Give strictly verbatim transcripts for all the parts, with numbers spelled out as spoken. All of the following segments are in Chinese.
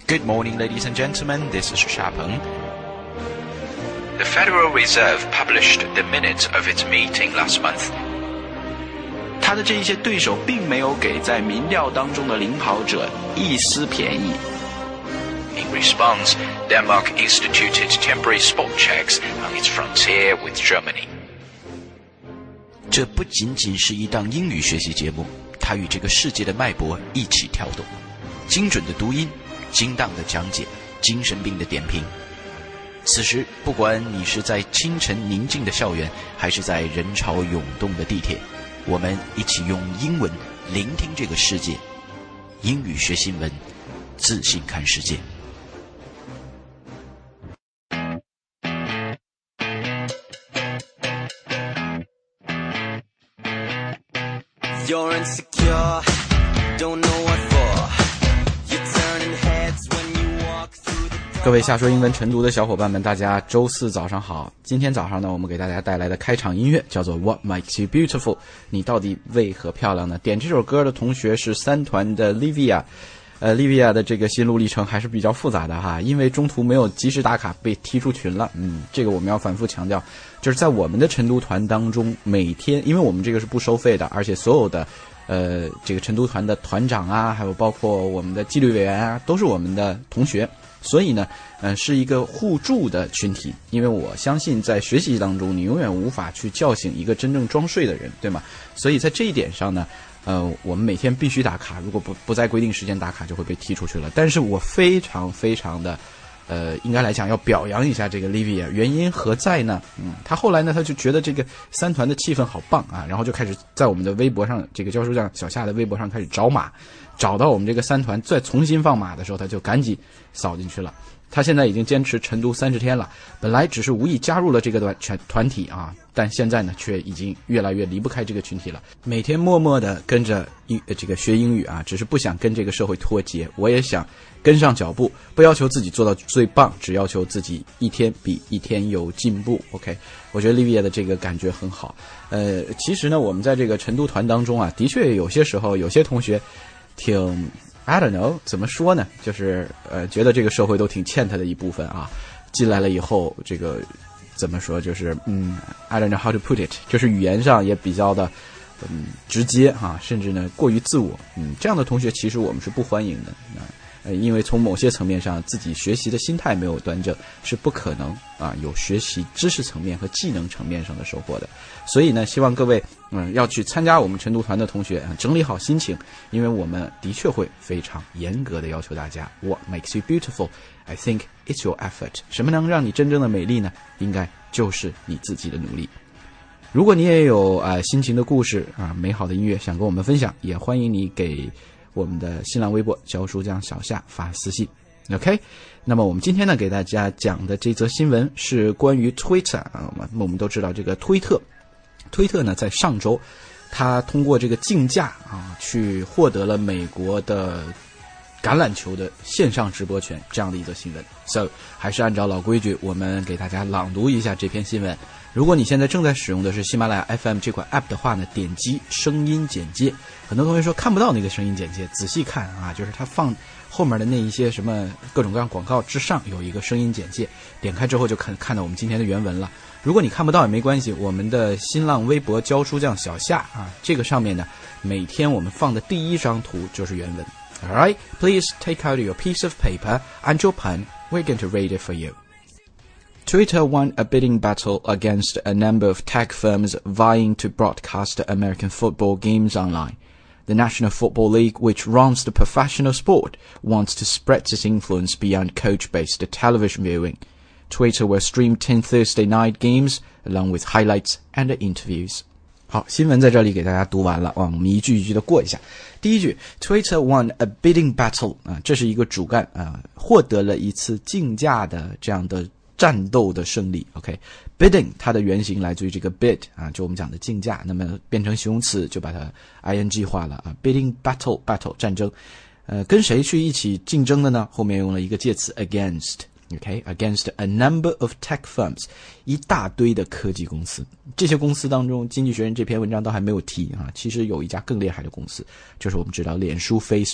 Good morning, ladies and gentlemen. This is Sha Peng. The Federal Reserve published the minutes of its meeting last month. 他的这一些对手并没有给在民调当中的领跑者一丝便宜。In response, Denmark instituted temporary spot checks on its frontier with Germany. 这不仅仅是一档英语学习节目，它与这个世界的脉搏一起跳动。精准的读音，精当的讲解，精神病的点评。此时，不管你是在清晨宁静的校园，还是在人潮涌动的地铁，我们一起用英文聆听这个世界。英语学新闻，自信看世界。You're insecure, don't know what for. You're turning heads when you walk through the door. 各位下说英文晨读的小伙伴们，大家周四早上好。今天早上呢，我们给大家带来的开场音乐叫做 What Makes You Beautiful。你到底为何漂亮呢？点这首歌的同学是三团的 Livia。呃 Livia 的这个心路历程还是比较复杂的哈，因为中途没有及时打卡被踢出群了。嗯，这个我们要反复强调，就是在我们的晨读团当中，每天因为我们这个是不收费的，而且所有的呃这个晨读团的团长啊，还有包括我们的纪律委员啊，都是我们的同学，所以呢呃是一个互助的群体。因为我相信在学习当中，你永远无法去叫醒一个真正装睡的人，对吗？所以在这一点上呢，呃，我们每天必须打卡，如果不不在规定时间打卡，就会被踢出去了。但是我非常非常的，呃，应该来讲要表扬一下这个 Livia， 原因何在呢？嗯，他后来呢，他就觉得这个三团的气氛好棒啊，然后就开始在我们的微博上，这个教书匠小夏的微博上开始找码，找到我们这个三团再重新放码的时候，他就赶紧扫进去了。他现在已经坚持晨读三十天了，本来只是无意加入了这个团团体啊，但现在呢却已经越来越离不开这个群体了。每天默默的跟着英这个学英语啊，只是不想跟这个社会脱节。我也想跟上脚步，不要求自己做到最棒，只要求自己一天比一天有进步。OK， 我觉得 Livia 的这个感觉很好。呃，其实呢，我们在这个晨读团当中啊，的确有些时候有些同学挺。I don't know 怎么说呢，就是呃觉得这个社会都挺欠他的一部分啊，进来了以后这个怎么说，就是嗯 I don't know how to put it， 就是语言上也比较的嗯直接啊，甚至呢过于自我。嗯这样的同学其实我们是不欢迎的啊，呃因为从某些层面上自己学习的心态没有端正，是不可能啊有学习知识层面和技能层面上的收获的。所以呢，希望各位嗯要去参加我们晨读团的同学啊，整理好心情，因为我们的确会非常严格的要求大家。What makes you beautiful? I think it's your effort. 什么能让你真正的美丽呢？应该就是你自己的努力。如果你也有啊、呃、心情的故事啊，美好的音乐想跟我们分享，也欢迎你给我们的新浪微博教书匠小夏发私信。OK， 那么我们今天呢给大家讲的这则新闻是关于 Twitter 啊，我们我们都知道这个推特。推特呢，在上周，他通过这个竞价啊，去获得了美国的橄榄球的线上直播权，这样的一则新闻。So， 还是按照老规矩，我们给大家朗读一下这篇新闻。如果你现在正在使用的是喜马拉雅 F M 这款 App 的话呢，点击声音简介。很多同学说看不到那个声音简介，仔细看啊，就是它放后面的那一些什么各种各样广告之上有一个声音简介，点开之后就看看到我们今天的原文了。如果你看不到也没关系，我们的新浪微博教书匠小夏啊，这个上面呢，每天我们放的第一张图就是原文。Alright, please take out your piece of paper and your pen. We're going to read it for you. Twitter won a bidding battle against a number of tech firms vying to broadcast American football games online. The National Football League, which runs the professional sport, wants to spread its influence beyond coach-based television viewing.Twitter will stream ten Thursday night games along with highlights and interviews. 好，新闻在这里给大家读完了，我们一句一句的过一下。第一句 ，Twitter won a bidding battle 啊，这是一个主干啊，获得了一次竞价的这样的战斗的胜利。OK，bidding、okay? 它的原型来自于这个 bid 啊，就我们讲的竞价，那么变成形容词就把它 ing 化了啊。bidding battle battle 战争，呃，跟谁去一起竞争的呢？后面用了一个介词 against。Okay, against a number of tech firms, 一大堆的科技公司。这些公司当中，经济学人这篇文章都还没有提啊。其实有一家更厉害的公司，就是我们知道脸书 Facebook。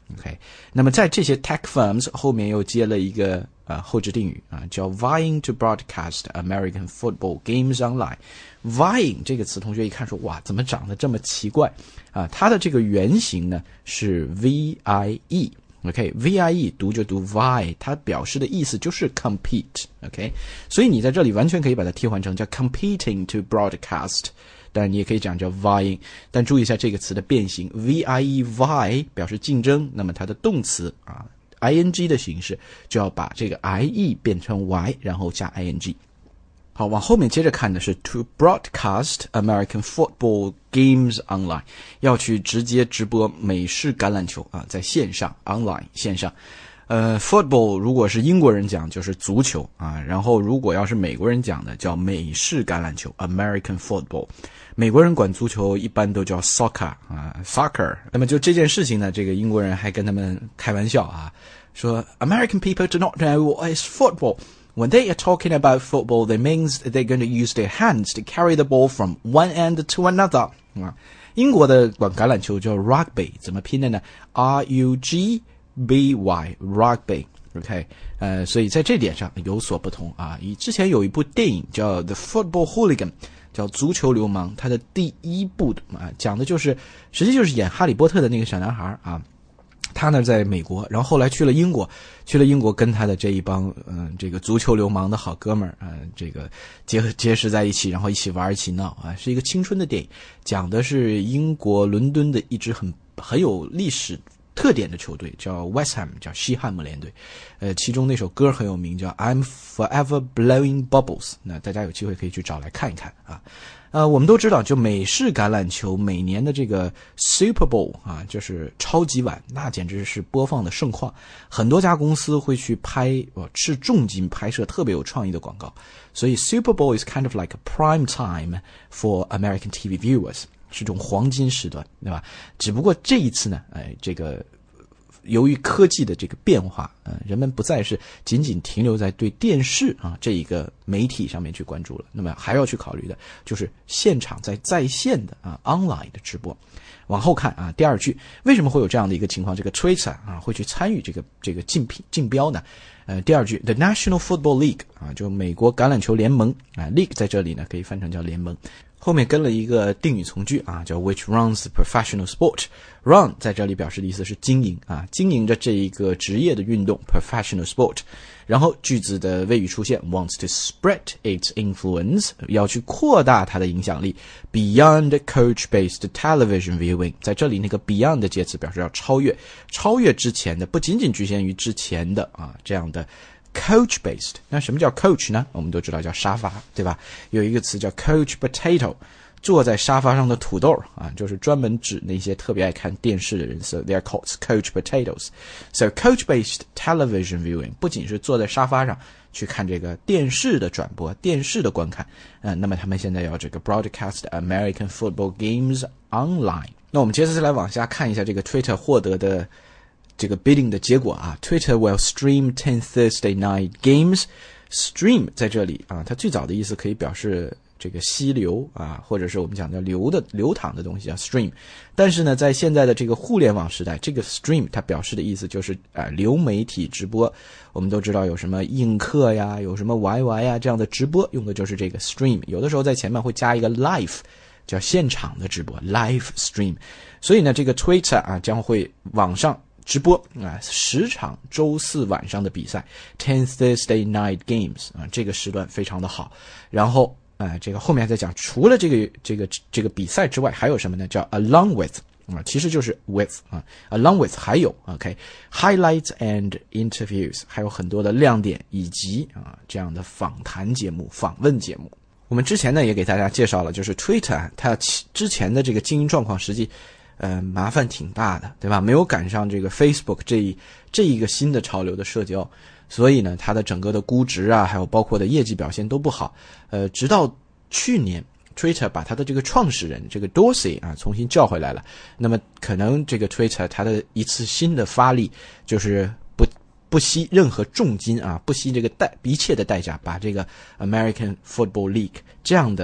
OK， 那么在这些 tech firms 后面又接了一个呃后置定语啊，叫 vying to broadcast American football games online。vying 这个词，同学一看说，哇，怎么长得这么奇怪啊？它的这个原型呢是 V I E。OK，V I E 读就读 vie， 它表示的意思就是 compete。OK， 所以你在这里完全可以把它替换成叫 competing to broadcast。当然你也可以讲叫 vying， 但注意一下这个词的变形 ，V I E vie 表示竞争，那么它的动词啊 ing 的形式就要把这个 ie 变成 y， 然后加 ing。好，往后面接着看的是 to broadcast American football games online， 要去直接直播美式橄榄球啊，在线上 online 线上。呃 football 如果是英国人讲就是足球啊，然后如果要是美国人讲的叫美式橄榄球 American football。美国人管足球一般都叫 soccer 啊 soccer。那么就这件事情呢，这个英国人还跟他们开玩笑啊，说 American people do not know what is football。When they are talking about football, that means they're going to use their hands to carry the ball from one end to another. 啊，英国的管橄榄球叫 rugby， 怎么拼的呢 ？R U G B Y rugby。OK， 呃，所以在这点上有所不同啊。以之前有一部电影叫 The Football Hooligan， 叫足球流氓，它的第一部啊，讲的就是实际就是演哈利波特的那个小男孩啊。他呢在美国，然后后来去了英国，去了英国跟他的这一帮嗯、呃、这个足球流氓的好哥们儿，嗯、呃、这个结结识在一起，然后一起玩一起闹啊，是一个青春的电影，讲的是英国伦敦的一支很很有历史特点的球队，叫 West Ham， 叫西汉姆联队。呃，其中那首歌很有名，叫 I'm Forever Blowing Bubbles。那大家有机会可以去找来看一看啊。呃，我们都知道，就美式橄榄球每年的这个 Super Bowl 啊，就是超级碗，那简直是播放的盛况。很多家公司会去拍，呃，斥重金拍摄特别有创意的广告。所以 Super Bowl is kind of like a prime time for American T V viewers， 是种黄金时段，对吧？只不过这一次呢，哎，这个由于科技的这个变化，呃，人们不再是仅仅停留在对电视啊这一个媒体上面去关注了，那么还要去考虑的就是现场在在线的啊 online 的直播。往后看啊，第二句为什么会有这样的一个情况？这个 Twitter 啊会去参与这个这个竞品竞标呢？呃，第二句 The National Football League 啊，就美国橄榄球联盟啊 ，League 在这里呢可以翻成叫联盟。后面跟了一个定语从句啊，叫 which runs the professional sport。run 在这里表示的意思是经营啊，经营着这一个职业的运动 professional sport。然后句子的谓语出现 wants to spread its influence， 要去扩大它的影响力 beyond coach-based television viewing。在这里那个 beyond 的介词表示要超越，超越之前的，不仅仅局限于之前的啊这样的。Coach based， 那什么叫 coach 呢？我们都知道叫沙发，对吧？有一个词叫 coach potato， 坐在沙发上的土豆啊，就是专门指那些特别爱看电视的人。So they are called coach potatoes. So coach based television viewing 不仅是坐在沙发上去看这个电视的转播、电视的观看，呃，那么他们现在要这个 broadcast American football games online。那我们接着来往下看一下这个 Twitter 获得的。这个 bidding 的结果啊 Twitter will stream ten Thursday night games。 stream 在这里啊，它最早的意思可以表示这个溪流啊，或者是我们讲的流的流淌的东西叫 stream。但是呢，在现在的这个互联网时代，这个 stream 它表示的意思就是啊流媒体直播。我们都知道有什么映客呀，有什么 Y Y 呀这样的直播，用的就是这个 stream。有的时候在前面会加一个 live， 叫现场的直播 live stream。所以呢，这个 Twitter 啊将会网上直播啊，十场周四晚上的比赛 ten Thursday night games 啊，这个时段非常的好。然后啊，这个后面还在讲，除了这个这个这个比赛之外，还有什么呢？叫 along with 啊，其实就是 with 啊 ，along with 还有 OK highlights and interviews， 还有很多的亮点以及啊这样的访谈节目、访问节目。我们之前呢也给大家介绍了，就是 Twitter 它之前的这个经营状况，实际。呃，麻烦挺大的，对吧？没有赶上这个 Facebook 这一这一个新的潮流的社交，所以呢，它的整个的估值啊，还有包括的业绩表现都不好。呃，直到去年 Twitter 把它的这个创始人这个 Dorsey 啊重新叫回来了，那么可能这个 Twitter 它的一次新的发力就是不不惜任何重金啊，不惜这个代一切的代价，把这个 American Football League 这样的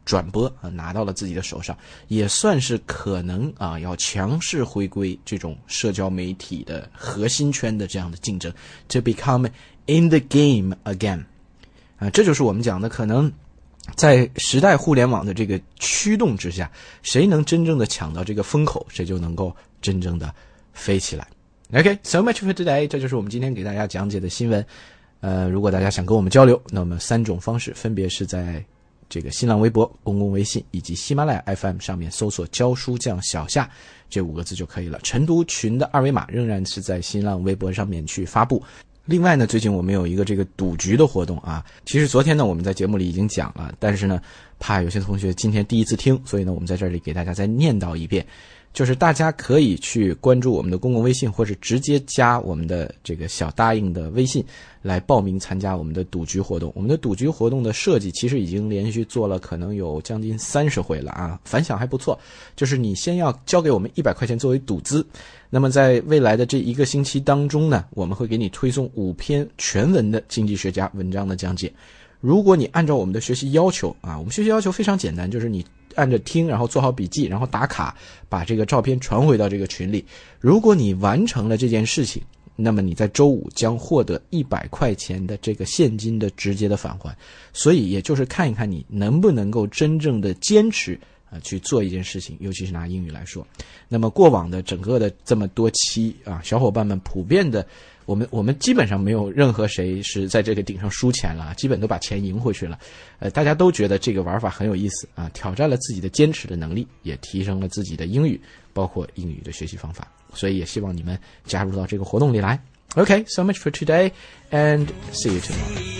转播啊拿到了自己的手上，也算是可能啊要强势回归这种社交媒体的核心圈的这样的竞争 ，to become in the game again。啊，这就是我们讲的，可能在时代互联网的这个驱动之下，谁能真正的抢到这个风口，谁就能够真正的飞起来。Okay, so much for today. 这就是我们今天给大家讲解的新闻。呃，如果大家想跟我们交流，那么三种方式分别是在这个新浪微博、公共微信以及喜马拉雅 F M 上面搜索教书匠小夏这五个字就可以了。晨读群的二维码仍然是在新浪微博上面去发布。另外呢，最近我们有一个这个赌局的活动啊，其实昨天呢我们在节目里已经讲了，但是呢怕有些同学今天第一次听，所以呢我们在这里给大家再念叨一遍，就是大家可以去关注我们的公共微信，或者直接加我们的这个小答应的微信来报名参加我们的赌局活动。我们的赌局活动的设计其实已经连续做了可能有将近三十回了啊，反响还不错。就是你先要交给我们一百块钱作为赌资，那么在未来的这一个星期当中呢，我们会给你推送五篇全文的经济学家文章的讲解。如果你按照我们的学习要求啊，我们学习要求非常简单，就是你按着听，然后做好笔记，然后打卡，把这个照片传回到这个群里。如果你完成了这件事情，那么你在周五将获得一百块钱的这个现金的直接的返还。所以也就是看一看你能不能够真正的坚持啊去做一件事情，尤其是拿英语来说。那么过往的整个的这么多期啊，小伙伴们普遍的，我们我们基本上没有任何谁是在这个顶上输钱了，基本都把钱赢回去了。呃，大家都觉得这个玩法很有意思啊，挑战了自己的坚持的能力，也提升了自己的英语，包括英语的学习方法。所以也希望你们加入到这个活动里来。Okay, so much for today, and see you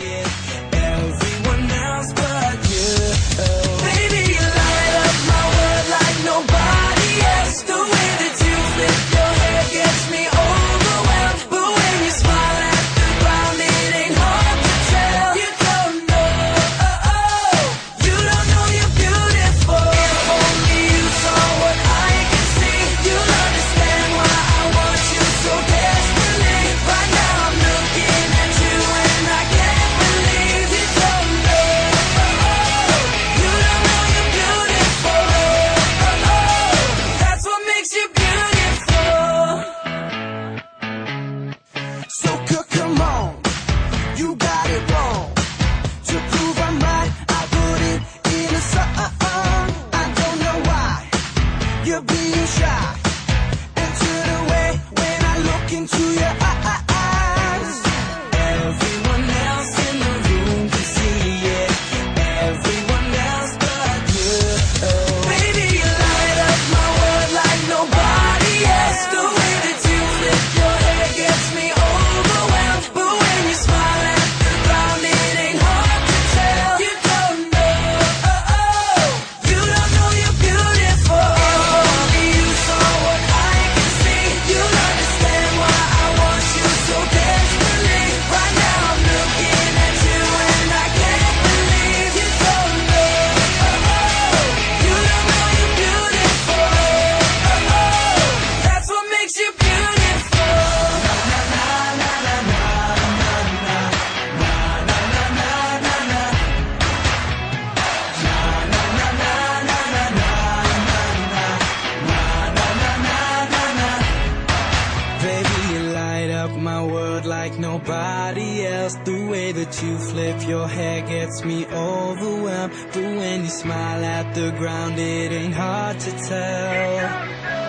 Nobody else, the way that you flip your hair gets me overwhelmed. But when you smile at the ground, it ain't hard to tell.